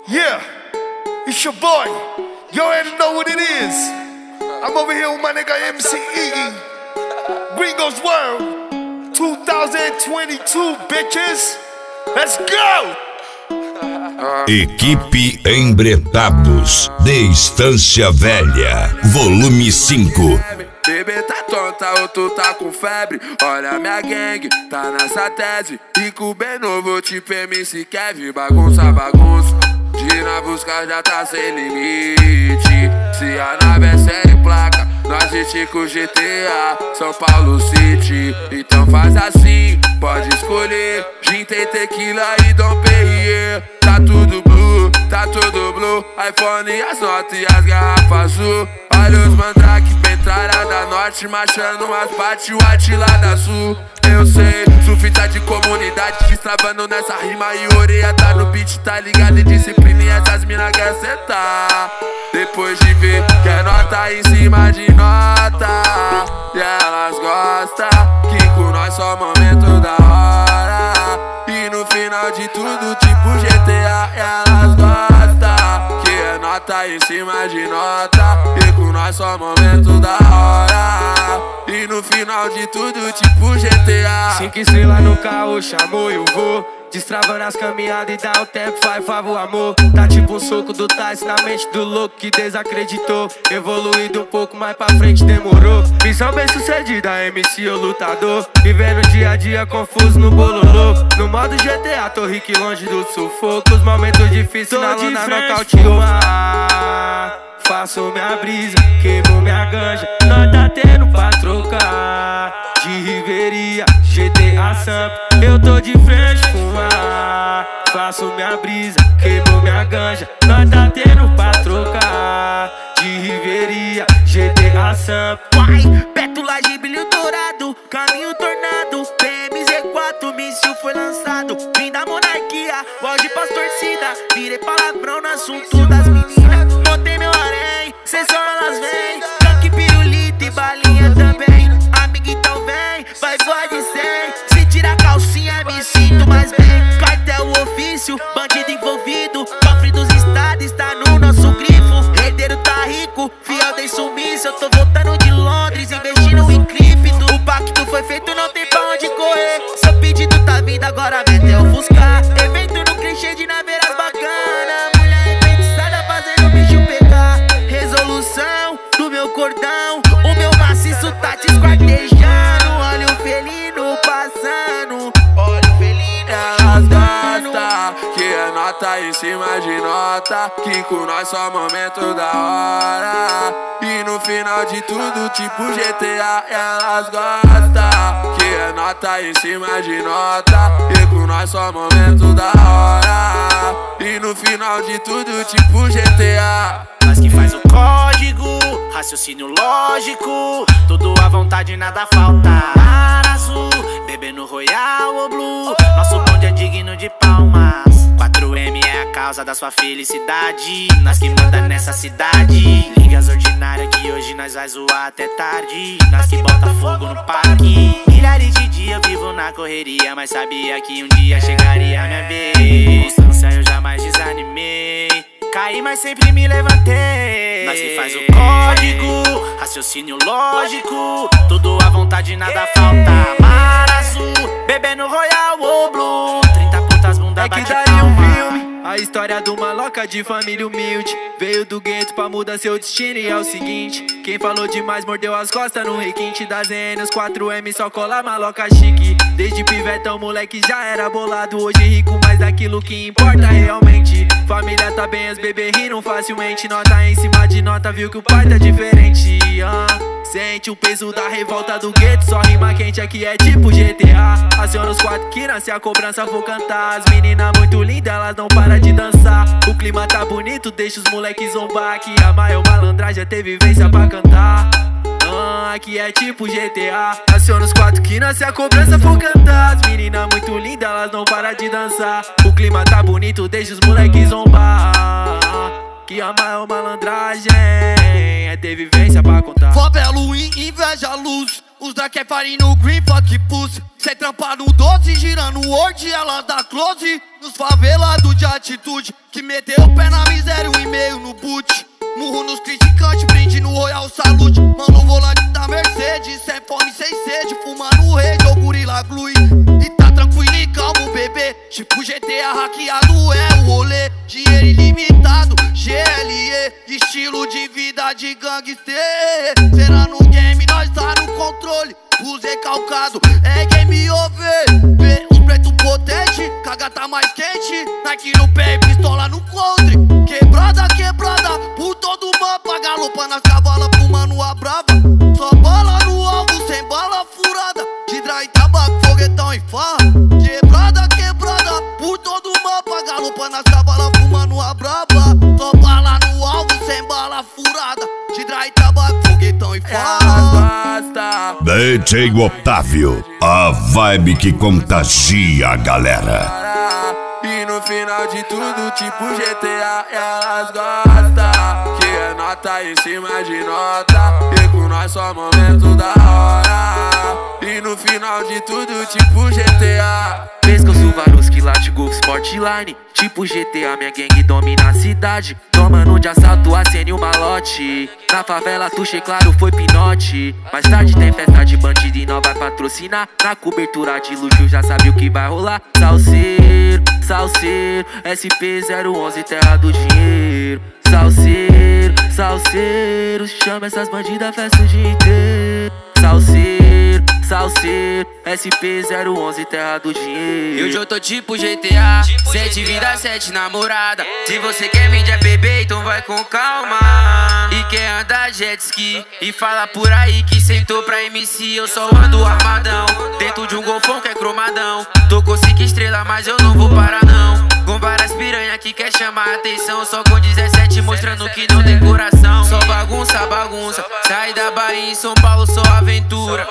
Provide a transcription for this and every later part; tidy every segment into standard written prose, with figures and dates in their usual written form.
Yeah, it's your boy. You already know what it is. I'm over here with my nigga MCE. Gringo's World 2022, bitches. Let's go! Equipe Embretados de Estância Velha, volume 5. Bebê tá tonta ou tu tá com febre? Olha minha gangue, tá nessa tese. Rico bem novo, tipo MC Kevin. Bagunça, bagunça, de na busca já tá sem limite. Se a nave é série placa, nós estica GTA, São Paulo City. Então faz assim, pode escolher gin, tem tequila e Dom Perrier. Tá tudo blue, tá tudo blue, iPhone e as notas e as garrafas azul. Olha os mandrake, petralha da norte, marchando umas partes, o Atila da sul. Eu sei, sulfita de comunidade, destravando nessa rima e orelha tá no beat, tá ligado? E disciplina e essas mina quer sentar. Depois de ver que é nota em cima de nota, e elas gostam, que com nós só momento da hora. E no final de tudo, tipo GTA, elas gostam, que é nota em cima de nota, e com nós só momento da hora. E no final de tudo, tipo GTA. 5 estrelas no carro, chamou eu vou. Destravando as caminhadas e dá o tempo, faz favor, amor. Tá tipo um soco do Tyson na mente do louco que desacreditou. Evoluído um pouco mais pra frente, demorou. Missão bem sucedida, MC o lutador. Vivendo dia a dia confuso no bololô. No modo GTA, tô rico e longe do sufoco. Os momentos difíceis na lona nocauteou. Faço minha brisa, queimo minha ganja. Nós tá tendo pra trocar. De Riveria, GTA Samp, eu tô de frente fumar. Faço minha brisa, queimo minha ganja. Nós tá tendo pra trocar. De Riveria, GTA Samp. Pétula de brilho dourado, caminho tornado. PMZ4, míssil foi lançado. Vim da monarquia, voz pras torcida. Virei palavrão no assunto das meninas. Montei meu harém, cê só elas vêm. Tanque, pirulito e balinha também. Amiga, então vem, vai voar de 100. Se tira a calcinha, me sinto mais bem. Cartel, ofício, bandido envolvido. Cofre dos estados está no nosso grifo. Herdeiro tá rico, fiel tem sumiço. Eu tô voltando de Londres, investindo em cripto. O pacto foi feito, não tem pra onde correr. Seu pedido tá vindo, agora mete é ofuscar. Evento no clichê de naveiras bacana. Mulher enfeitiçada fazendo o bicho pegar. Resolução do meu cordão, o meu maciço tá te esquartejando. Olha o felino passando, olha o felino elas gostam, que é nota em cima de nota, que com nós só momento da hora. E no final de tudo, tipo GTA, elas gostam, que é nota em cima de nota, e com nós só momento da hora. E no final de tudo, tipo GTA. Nós que faz o código, raciocínio lógico. Tudo à vontade, nada falta. Mar azul, bebendo Royal ou Blue. Nosso bonde é digno de palmas. 4M é a causa da sua felicidade. Nós que manda nessa cidade. Ligas ordinárias que hoje nós vai zoar até tarde. Nós que bota fogo no parque. Milhares de dias eu vivo na correria, mas sabia que um dia chegaria a minha vez. Constância eu jamais desanimei. Caí, mas sempre me levantei. Nós que faz o código, raciocínio lógico. Tudo à vontade, nada falta. Mar azul, bebendo Royal ou Blue. 30 putas, bunda É que bate daria um palma. filme, a história de uma louca de família humilde. Veio do gueto pra mudar seu destino e é o seguinte: quem falou demais mordeu as costas no requinte das N. Os 4M só cola maloca chique. Desde pivetão moleque já era bolado. Hoje rico, mas daquilo que importa realmente. Família tá bem, as bebê riram facilmente. Nota em cima de nota, viu que o pai tá diferente. Sente o peso da revolta do gueto. Só rima quente aqui é tipo GTA. Aciona os 4 que nasce a cobrança, vou cantar. As meninas muito lindas, elas não param de dançar. O clima tá bonito, deixa os moleques zombar. Que a maior malandragem é ter vivência pra cantar. Aqui é tipo GTA. Aciona os 4 que nasce a cobrança, vou cantar. As meninas muito lindas, elas não param de dançar. O clima tá bonito, deixa os moleques zombar. Que a maior malandragem é ter vivência pra contar. Favela, inveja, luz. Os Drake é farinha no green, fuck pussy. Cê trampa no 12, girando o Word, ela dá close. Nos favelados de atitude, que meteu o pé na miséria, 1,5 no boot. Murro nos criticantes, brinde no Royal Salute. Mano, volante da Mercedes, sem fome, sem sede. Fumando o rei, ou gorila glue. E tá tranquilo e calmo, bebê. Tipo GTA hackeado, é o rolê. Dinheiro ilimitado, GLE. Estilo de vida de gangster. Será no game, nós tá no controle. Usei calcado, é game over. Vê os preto potente, caga tá mais quente. Nike no pé, pistola no coldre. Quebrada, quebrada, por todo mapa. Galopa nas cavalas, fumando a brava. Só bala no alvo, sem bala furada. Tidra e tabaco, foguetão e farra. Quebrada, quebrada, por todo mapa. Galopa nas cavalas, fumando a brava. Só bala no alvo, sem bala furada. Tidra e tabaco, foguetão e farra. DJ Otávio, a vibe que contagia a galera. E no final de tudo, tipo GTA, elas gostam. Que é nota em cima de nota. E com nós só momento da hora. E no final de tudo, tipo GTA. Pescoço Varuski, Late Golf Sportline. Tipo GTA, minha gangue domina a cidade. Tomando de assalto a cena e o malote. Na favela tuxei, claro, foi pinote. Mais tarde tem festa de bandido e não vai patrocinar. Na cobertura de luxo já sabe o que vai rolar. Salseiro, salseiro, SP011, terra do dinheiro. Salseiro, salseiro, chama essas bandidas, festa o dia inteiro. Salseiro, salseiro, SP011, terra do dinheiro. Eu já tô tipo GTA, 7 vida, 7 namorada. Se você quer vender bebê, então vai com calma. E quer andar jet ski e fala por aí que sentou pra MC. Eu só ando armadão, dentro de um golfão que é cromadão. Tô com 5 estrelas, mas eu não vou parar não. Com várias piranha que quer chamar atenção. Só com 17 mostrando que não tem coração. Só bagunça, bagunça, sai da Bahia em São Paulo, só aventura.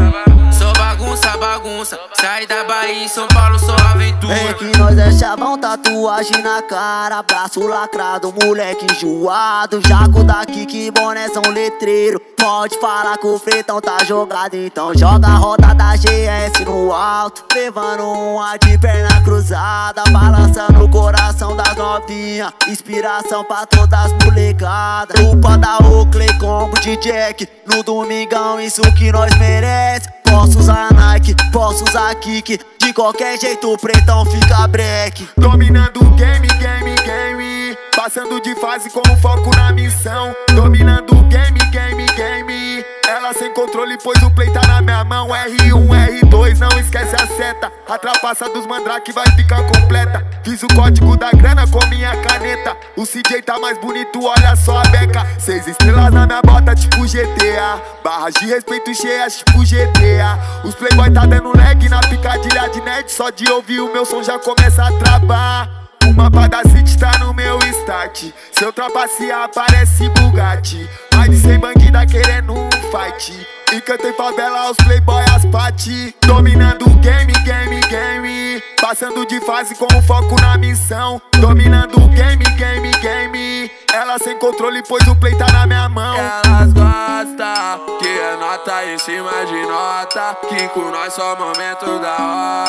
Só bagunça, bagunça, sai da Bahia em São Paulo, só aventura. É que nós é chavão, tatuagem na cara, braço lacrado, moleque enjoado. Jaco daqui que boné são letreiro. Pode falar que o fretão tá jogado, então joga a roda da GS no alto. Levando uma de perna cruzada, balançando o coração das novinhas. Inspiração pra todas as molecadas. Roupa da Oakley, combo de Jack. No domingão, isso que nós merece. Posso usar Nike, posso usar Kik. De qualquer jeito o pretão fica break. Dominando o game, game, game. Passando de fase com foco na missão. Dominando o game, game, game. Ela sem controle, pois o play tá na minha mão. R1, R2, não esquece a seta. A trapaça dos mandrake vai ficar completa. Fiz o código da grana com minha caneta. O CJ tá mais bonito, olha só a beca. 6 estrelas na minha bota, tipo GTA. Barras de respeito cheias, tipo GTA. Os playboy tá dando lag na picadilha de nerd. Só de ouvir o meu som já começa a travar. O mapa da City tá no meu start. Se eu trapacear aparece Bugatti. Mais de 100 bandida querendo um fight. E cantei favela aos playboy as pati. Dominando o game, game, game. Passando de fase com foco na missão. Dominando o game, game, game. Ela sem controle, pois o play tá na minha mão. Elas gostam, que é nota em cima de nota. Que com nós só momento da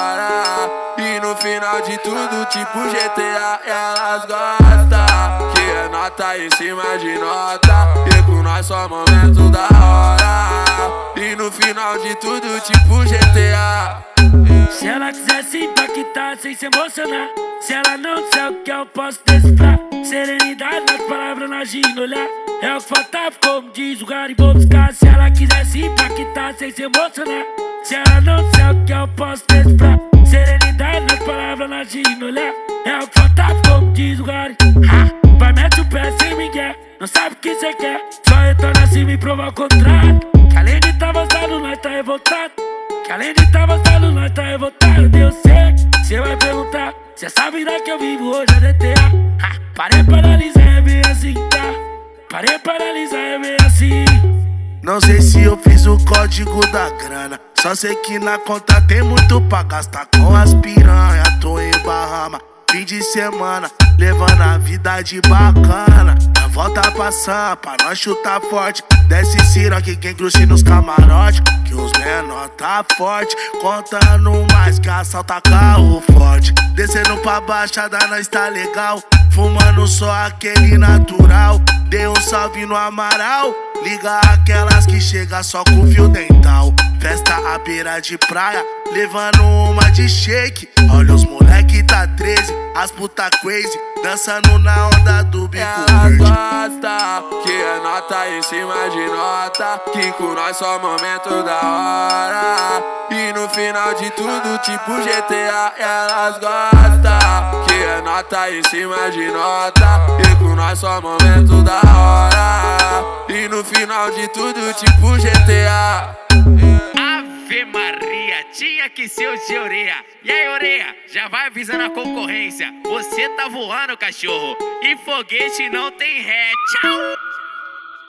hora. E no final de tudo, tipo GTA, elas gostam. Que é nota em cima de nota. Que com nós só momento da hora. E no final de tudo, tipo GTA. Se ela quiser se impactar sem se emocionar. Se ela não disser o que eu posso decifrar. Serenidade nas palavras, na agir no olhar. É o que faltava, como diz o Gary, vou buscar. Se ela quiser se impactar sem se emocionar. Se ela não disser o que eu posso decifrar. Serenidade nas palavras, na agir no olhar. É o que faltava, como diz o Gary. Vai, mete o pé sem migué. Não sabe o que cê quer. Só retorna assim me provar o contrário. Que além de tá avançado, nós tá revoltado. Que além de tá avançado, nós tá revoltado. Eu sei, cê vai perguntar. Se essa vida que eu vivo hoje é DTA. Parei pra analisar, é bem assim, tá? Parei pra analisar, é bem assim. Não sei se eu fiz o código da grana. Só sei que na conta tem muito pra gastar com as piranha. Tô em Bahama, fim de semana, levando a vida de bacana. Na volta pra Sampa, nós chuta forte. Desce Ciroc, quem cruze nos camarote, que os menor tá forte, contando mais que assalta carro forte. Descendo pra baixada, nós tá legal, fumando só aquele natural. Dei um salve no Amaral, liga aquelas que chega só com fio dental. Festa à beira de praia, levando uma de shake. Olha os moleque tá 13, as puta crazy, dançando na onda do bico verde. Gosta que é nota em cima de nota, que com nós só momento da hora. E no final de tudo, tipo GTA, elas gostam que é nota em cima de nota, e com nós só momento da hora. E no final de tudo, tipo GTA. Ave Maria, tinha que ser o de orelha. E aí, orelha, já vai avisando a concorrência. Você tá voando, cachorro, e foguete não tem ré. Tchau!